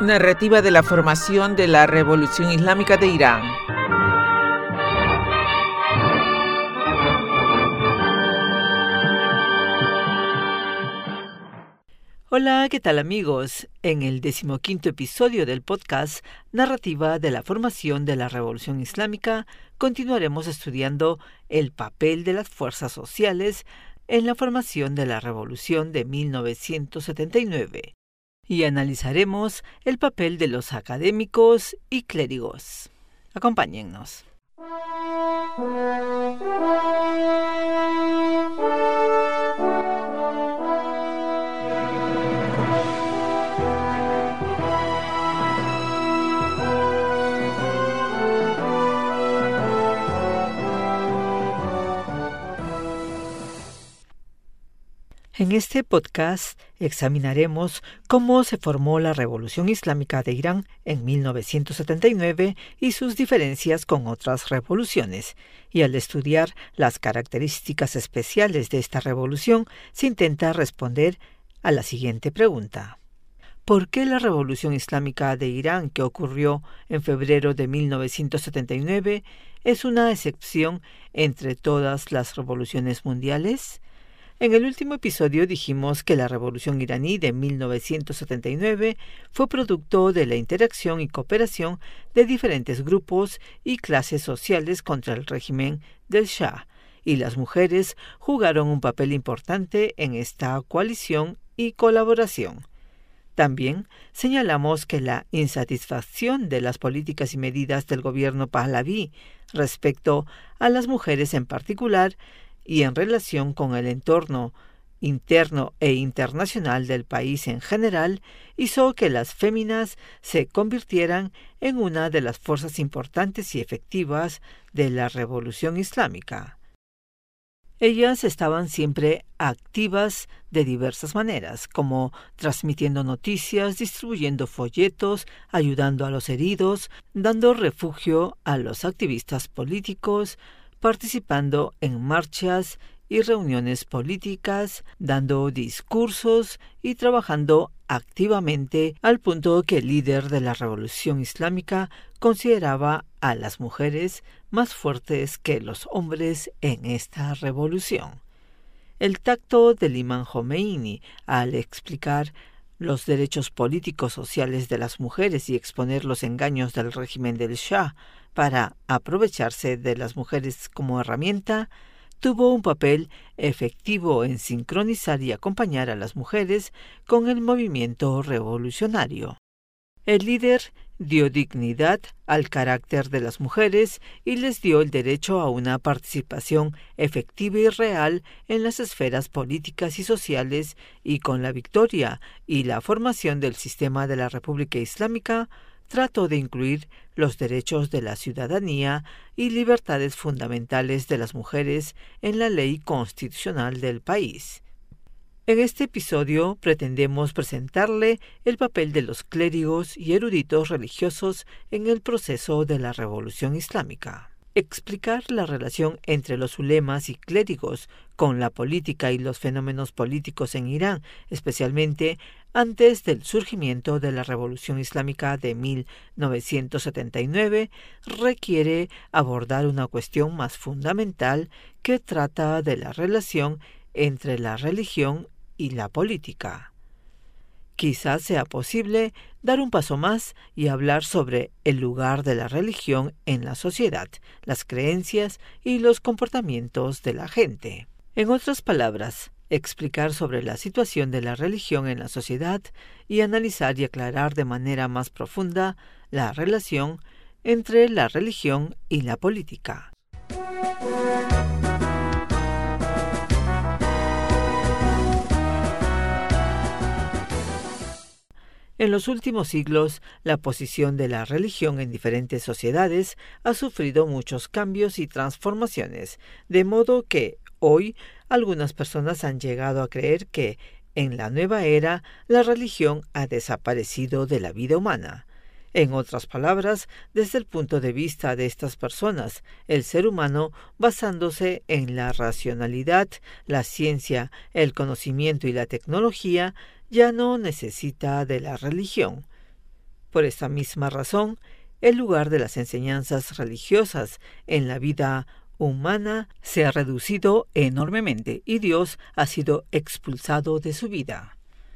Narrativa de la formación de la Revolución Islámica de Irán. Hola, ¿qué tal amigos? En el 15º episodio del podcast Narrativa de la formación de la Revolución Islámica, continuaremos estudiando el papel de las fuerzas sociales en la formación de la Revolución de 1979 y analizaremos el papel de los académicos y clérigos. Acompáñennos. En este podcast examinaremos cómo se formó la Revolución Islámica de Irán en 1979 y sus diferencias con otras revoluciones. Y al estudiar las características especiales de esta revolución, se intenta responder a la siguiente pregunta. ¿Por qué la Revolución Islámica de Irán, que ocurrió en febrero de 1979, es una excepción entre todas las revoluciones mundiales? En el último episodio dijimos que la Revolución iraní de 1979 fue producto de la interacción y cooperación de diferentes grupos y clases sociales contra el régimen del Shah, y las mujeres jugaron un papel importante en esta coalición y colaboración. También señalamos que la insatisfacción de las políticas y medidas del gobierno Pahlaví respecto a las mujeres en particular y en relación con el entorno interno e internacional del país en general, hizo que las féminas se convirtieran en una de las fuerzas importantes y efectivas de la Revolución Islámica. Ellas estaban siempre activas de diversas maneras, como transmitiendo noticias, distribuyendo folletos, ayudando a los heridos, dando refugio a los activistas políticos, participando en marchas y reuniones políticas, dando discursos y trabajando activamente al punto que el líder de la Revolución Islámica consideraba a las mujeres más fuertes que los hombres en esta revolución. El tacto del imán Jomeini al explicar los derechos políticos sociales de las mujeres y exponer los engaños del régimen del Shah para aprovecharse de las mujeres como herramienta, tuvo un papel efectivo en sincronizar y acompañar a las mujeres con el movimiento revolucionario. El líder dio dignidad al carácter de las mujeres y les dio el derecho a una participación efectiva y real en las esferas políticas y sociales, y con la victoria y la formación del sistema de la República Islámica, trató de incluir los derechos de la ciudadanía y libertades fundamentales de las mujeres en la ley constitucional del país. En este episodio pretendemos presentarle el papel de los clérigos y eruditos religiosos en el proceso de la Revolución Islámica. Explicar la relación entre los ulemas y clérigos con la política y los fenómenos políticos en Irán, especialmente antes del surgimiento de la Revolución Islámica de 1979, requiere abordar una cuestión más fundamental que trata de la relación entre la religión y la política. Quizás sea posible dar un paso más y hablar sobre el lugar de la religión en la sociedad, las creencias y los comportamientos de la gente. En otras palabras, explicar sobre la situación de la religión en la sociedad y analizar y aclarar de manera más profunda la relación entre la religión y la política. En los últimos siglos, la posición de la religión en diferentes sociedades ha sufrido muchos cambios y transformaciones, de modo que hoy algunas personas han llegado a creer que, en la nueva era, la religión ha desaparecido de la vida humana. En otras palabras, desde el punto de vista de estas personas, el ser humano, basándose en la racionalidad, la ciencia, el conocimiento y la tecnología, ya no necesita de la religión. Por esta misma razón, el lugar de las enseñanzas religiosas en la vida humana se ha reducido enormemente y Dios ha sido expulsado de su vida.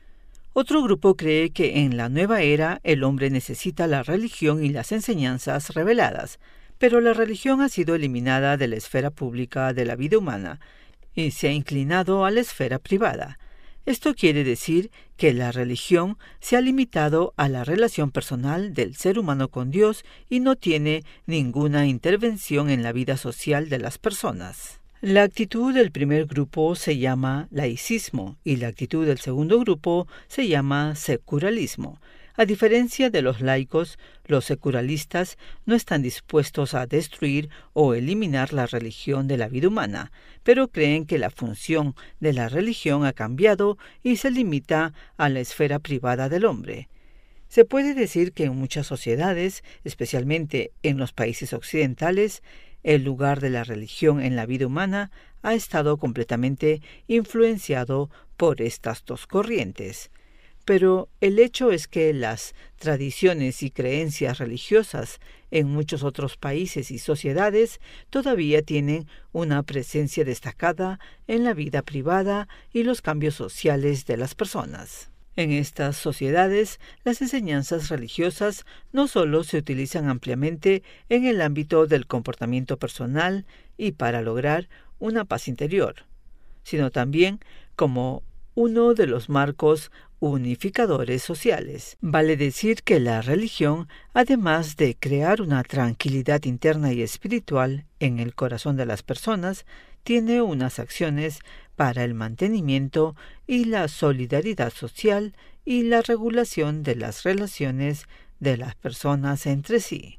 Otro grupo cree que en la nueva era el hombre necesita la religión y las enseñanzas reveladas, pero la religión ha sido eliminada de la esfera pública de la vida humana y se ha inclinado a la esfera privada. Esto quiere decir que la religión se ha limitado a la relación personal del ser humano con Dios y no tiene ninguna intervención en la vida social de las personas. La actitud del primer grupo se llama laicismo y la actitud del segundo grupo se llama secularismo. A diferencia de los laicos, los secularistas no están dispuestos a destruir o eliminar la religión de la vida humana, pero creen que la función de la religión ha cambiado y se limita a la esfera privada del hombre. Se puede decir que en muchas sociedades, especialmente en los países occidentales, el lugar de la religión en la vida humana ha estado completamente influenciado por estas dos corrientes. Pero el hecho es que las tradiciones y creencias religiosas en muchos otros países y sociedades todavía tienen una presencia destacada en la vida privada y los cambios sociales de las personas. En estas sociedades, las enseñanzas religiosas no solo se utilizan ampliamente en el ámbito del comportamiento personal y para lograr una paz interior, sino también como uno de los marcos unificadores sociales. Vale decir que la religión, además de crear una tranquilidad interna y espiritual en el corazón de las personas, tiene unas acciones para el mantenimiento y la solidaridad social y la regulación de las relaciones de las personas entre sí.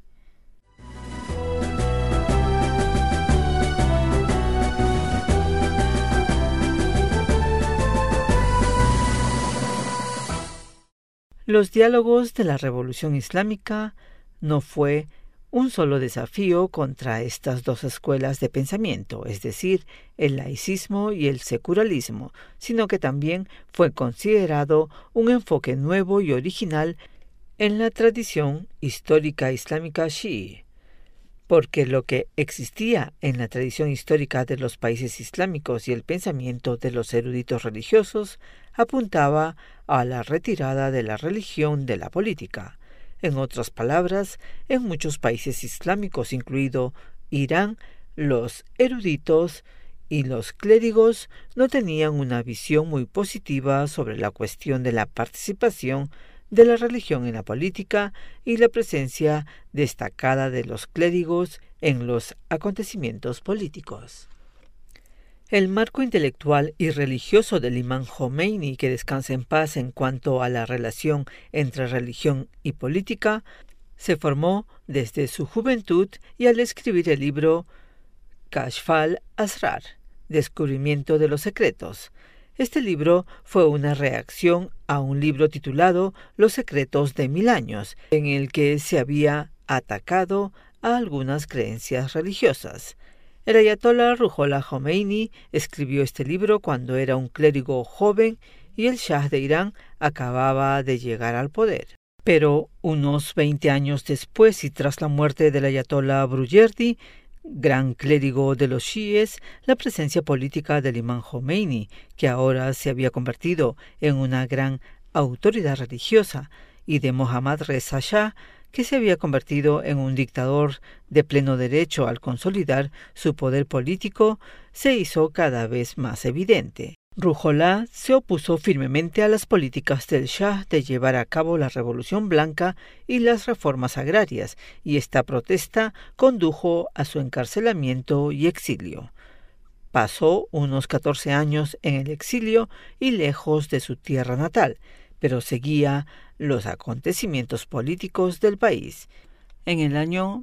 Los diálogos de la Revolución Islámica no fue un solo desafío contra estas dos escuelas de pensamiento, es decir, el laicismo y el secularismo, sino que también fue considerado un enfoque nuevo y original en la tradición histórica islámica chií, porque lo que existía en la tradición histórica de los países islámicos y el pensamiento de los eruditos religiosos apuntaba a la retirada de la religión de la política. En otras palabras, en muchos países islámicos, incluido Irán, los eruditos y los clérigos no tenían una visión muy positiva sobre la cuestión de la participación de la religión en la política y la presencia destacada de los clérigos en los acontecimientos políticos. El marco intelectual y religioso del imán Jomeini, que descansa en paz en cuanto a la relación entre religión y política, se formó desde su juventud y al escribir el libro Kashf al-Asrar, Descubrimiento de los Secretos. Este libro fue una reacción a un libro titulado Los secretos de 1000 años, en el que se había atacado a algunas creencias religiosas. El ayatolá Ruhollah Jomeini escribió este libro cuando era un clérigo joven y el Shah de Irán acababa de llegar al poder. Pero unos 20 años después y tras la muerte del ayatolá Brujerdi, gran clérigo de los chiíes, la presencia política del imán Jomeini, que ahora se había convertido en una gran autoridad religiosa, y de Mohammad Reza Shah, que se había convertido en un dictador de pleno derecho al consolidar su poder político, se hizo cada vez más evidente. Ruhollah se opuso firmemente a las políticas del Shah de llevar a cabo la Revolución Blanca y las reformas agrarias, y esta protesta condujo a su encarcelamiento y exilio. Pasó unos 14 años en el exilio y lejos de su tierra natal, pero seguía los acontecimientos políticos del país. En el año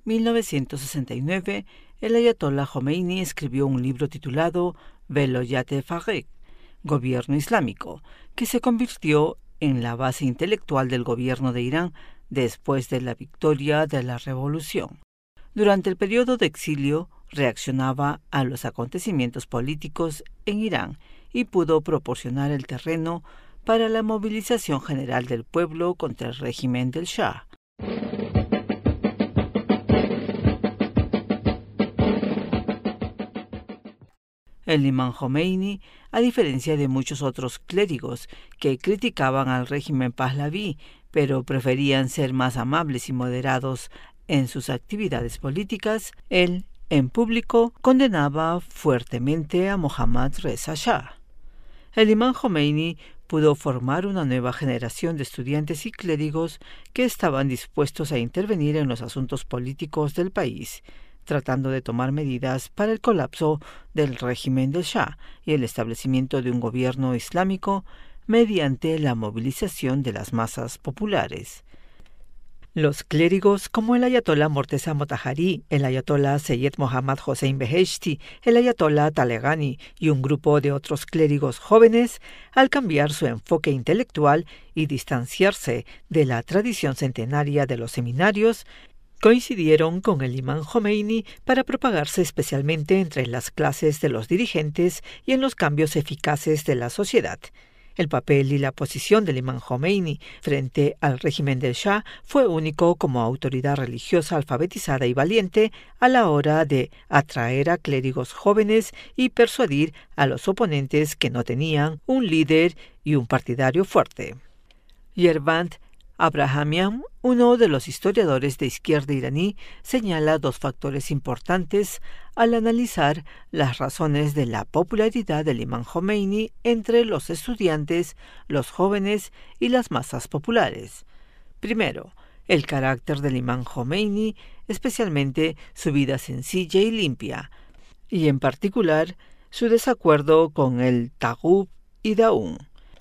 1969, el ayatolá Jomeini escribió un libro titulado Veloyat-e Faqih, Gobierno Islámico, que se convirtió en la base intelectual del gobierno de Irán después de la victoria de la revolución. Durante el periodo de exilio, reaccionaba a los acontecimientos políticos en Irán y pudo proporcionar el terreno para la movilización general del pueblo contra el régimen del Shah. El imán Jomeini, a diferencia de muchos otros clérigos que criticaban al régimen Pahlaví, pero preferían ser más amables y moderados en sus actividades políticas, él, en público, condenaba fuertemente a Mohammad Reza Shah. El imán Jomeini pudo formar una nueva generación de estudiantes y clérigos que estaban dispuestos a intervenir en los asuntos políticos del país, tratando de tomar medidas para el colapso del régimen del Shah y el establecimiento de un gobierno islámico mediante la movilización de las masas populares. Los clérigos como el ayatolá Morteza Motahari, el ayatolá Seyyed Mohammad Hossein Beheshti, el ayatolá Taleghani y un grupo de otros clérigos jóvenes, al cambiar su enfoque intelectual y distanciarse de la tradición centenaria de los seminarios, coincidieron con el imán Jomeini para propagarse especialmente entre las clases de los dirigentes y en los cambios eficaces de la sociedad. El papel y la posición del imán Jomeini frente al régimen del Shah fue único como autoridad religiosa alfabetizada y valiente a la hora de atraer a clérigos jóvenes y persuadir a los oponentes que no tenían un líder y un partidario fuerte. Yervant Abrahamian, uno de los historiadores de izquierda iraní, señala dos factores importantes al analizar las razones de la popularidad del imán Jomeini entre los estudiantes, los jóvenes y las masas populares. Primero, el carácter del imán Jomeini, especialmente su vida sencilla y limpia, y en particular su desacuerdo con el Taghut y Daun.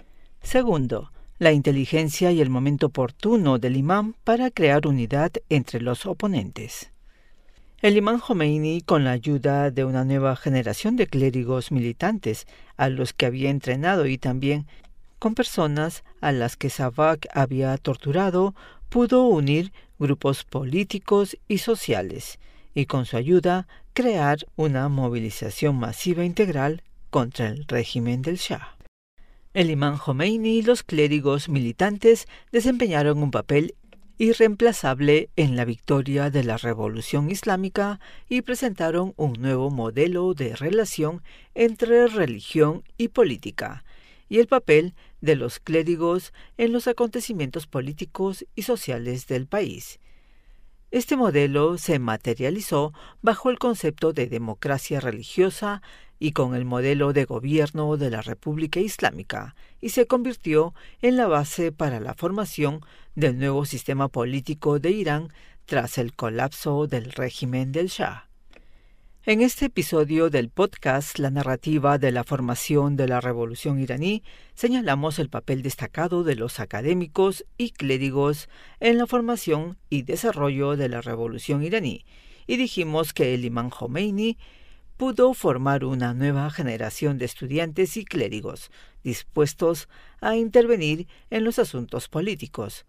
Segundo, la inteligencia y el momento oportuno del imán para crear unidad entre los oponentes. El imán Jomeini, con la ayuda de una nueva generación de clérigos militantes a los que había entrenado y también con personas a las que Savak había torturado, pudo unir grupos políticos y sociales y con su ayuda crear una movilización masiva integral contra el régimen del Shah. El imán Jomeini y los clérigos militantes desempeñaron un papel irreemplazable en la victoria de la Revolución Islámica y presentaron un nuevo modelo de relación entre religión y política, y el papel de los clérigos en los acontecimientos políticos y sociales del país. Este modelo se materializó bajo el concepto de democracia religiosa y con el modelo de gobierno de la República Islámica, y se convirtió en la base para la formación del nuevo sistema político de Irán tras el colapso del régimen del Shah. En este episodio del podcast La narrativa de la formación de la Revolución iraní, señalamos el papel destacado de los académicos y clérigos en la formación y desarrollo de la Revolución iraní, y dijimos que el imán Jomeini pudo formar una nueva generación de estudiantes y clérigos dispuestos a intervenir en los asuntos políticos.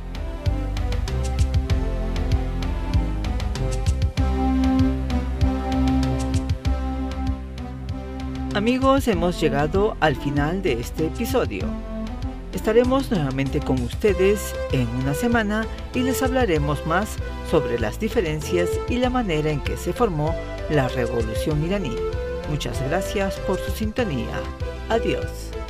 Amigos, hemos llegado al final de este episodio. Estaremos nuevamente con ustedes en una semana y les hablaremos más sobre las diferencias y la manera en que se formó la Revolución iraní. Muchas gracias por su sintonía. Adiós.